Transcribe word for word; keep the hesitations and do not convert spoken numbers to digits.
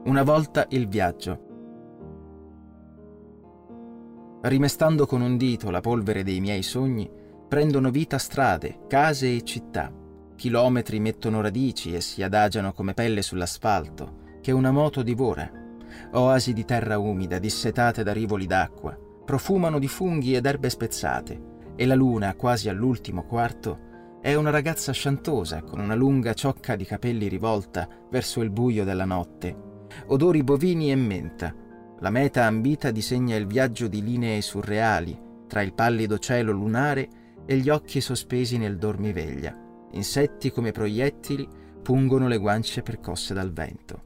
Una volta il viaggio. Rimestando con un dito la polvere dei miei sogni, prendono vita strade, case e città. Chilometri mettono radici e si adagiano come pelle sull'asfalto, che una moto divora. Oasi di terra umida, dissetate da rivoli d'acqua, profumano di funghi ed erbe spezzate, e la luna, quasi all'ultimo quarto, è una ragazza sciantosa con una lunga ciocca di capelli rivolta verso il buio della notte. Odori bovini e menta. La meta ambita disegna il viaggio di linee surreali tra il pallido cielo lunare e gli occhi sospesi nel dormiveglia. Insetti come proiettili pungono le guance percosse dal vento.